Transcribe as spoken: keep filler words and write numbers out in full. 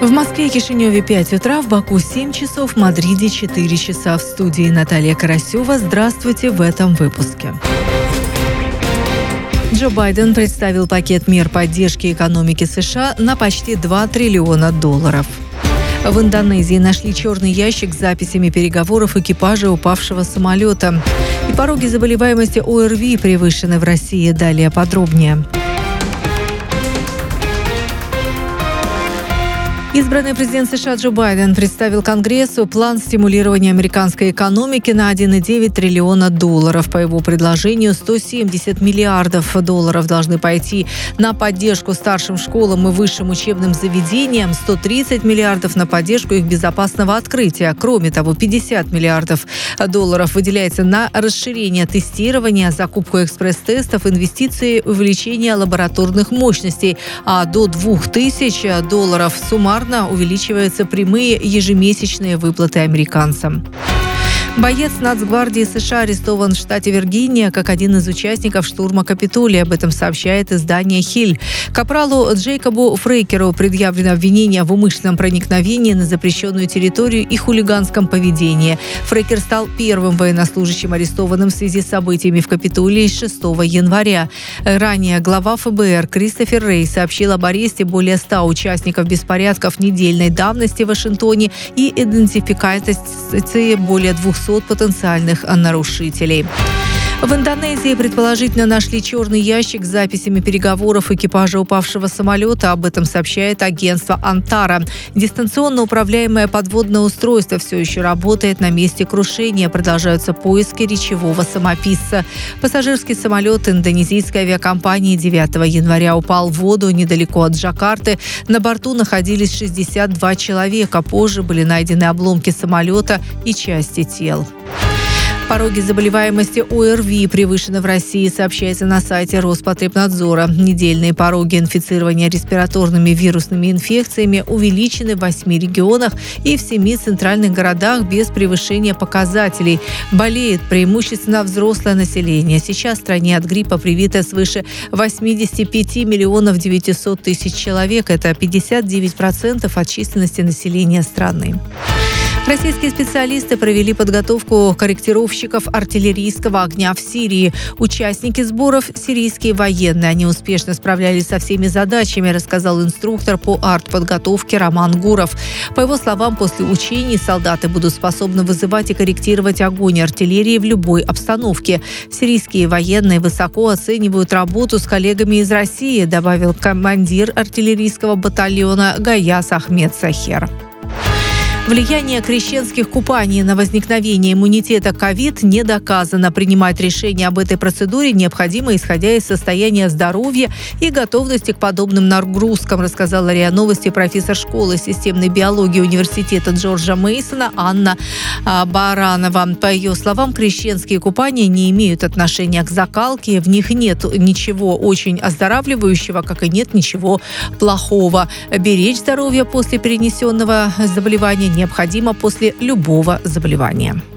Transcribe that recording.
В Москве и Кишиневе пять утра, в Баку семь часов, в Мадриде четыре часа. В студии Наталья Карасева. Здравствуйте в этом выпуске. Джо Байден представил пакет мер поддержки экономики США на почти два триллиона долларов. В Индонезии нашли черный ящик с записями переговоров экипажа упавшего самолета. И пороги заболеваемости ОРВИ превышены в России. Далее подробнее. Избранный президент США Джо Байден представил Конгрессу план стимулирования американской экономики на один целых девять десятых триллиона долларов. По его предложению, сто семьдесят миллиардов долларов должны пойти на поддержку старшим школам и высшим учебным заведениям, сто тридцать миллиардов на поддержку их безопасного открытия. Кроме того, пятьдесят миллиардов долларов выделяется на расширение тестирования, закупку экспресс-тестов, инвестиции в увеличение лабораторных мощностей, а до двух тысяч долларов суммарно увеличиваются прямые ежемесячные выплаты американцам. Боец Нацгвардии США арестован в штате Виргиния как один из участников штурма Капитолия. Об этом сообщает издание «Хилл». Капралу Джейкобу Фрейкеру предъявлено обвинение в умышленном проникновении на запрещенную территорию и хулиганском поведении. Фрейкер стал первым военнослужащим, арестованным в связи с событиями в Капитолии шестого января. Ранее глава ФБР Кристофер Рей сообщил об аресте более ста участников беспорядков недельной давности в Вашингтоне и идентификации более двухсот потенциальных нарушителей. В Индонезии предположительно нашли черный ящик с записями переговоров экипажа упавшего самолета. Об этом сообщает агентство «Антара». Дистанционно управляемое подводное устройство все еще работает на месте крушения. Продолжаются поиски речевого самописца. Пассажирский самолет индонезийской авиакомпании девятого января упал в воду недалеко от Джакарты. На борту находились шестьдесят два человека. Позже были найдены обломки самолета и части тел. Пороги заболеваемости ОРВИ превышены в России, сообщается на сайте Роспотребнадзора. Недельные пороги инфицирования респираторными вирусными инфекциями увеличены в восьми регионах и в семи центральных городах без превышения показателей. Болеет преимущественно взрослое население. Сейчас в стране от гриппа привито свыше восемьдесят пять миллионов девятьсот тысяч человек. Это пятьдесят девять процентов от численности населения страны. Российские специалисты провели подготовку корректировщиков артиллерийского огня в Сирии. Участники сборов – сирийские военные. Они успешно справлялись со всеми задачами, рассказал инструктор по артподготовке Роман Гуров. По его словам, после учений солдаты будут способны вызывать и корректировать огонь артиллерии в любой обстановке. Сирийские военные высоко оценивают работу с коллегами из России, добавил командир артиллерийского батальона Гаяс Ахмед Сахер. Влияние крещенских купаний на возникновение иммунитета ковид не доказано. Принимать решение об этой процедуре необходимо, исходя из состояния здоровья и готовности к подобным нагрузкам, рассказала РИА Новости профессор школы системной биологии университета Джорджа Мейсона Анна Баранова. По ее словам, крещенские купания не имеют отношения к закалке, в них нет ничего очень оздоравливающего, как и нет ничего плохого. Беречь здоровье после перенесенного заболевания необходимо после любого заболевания.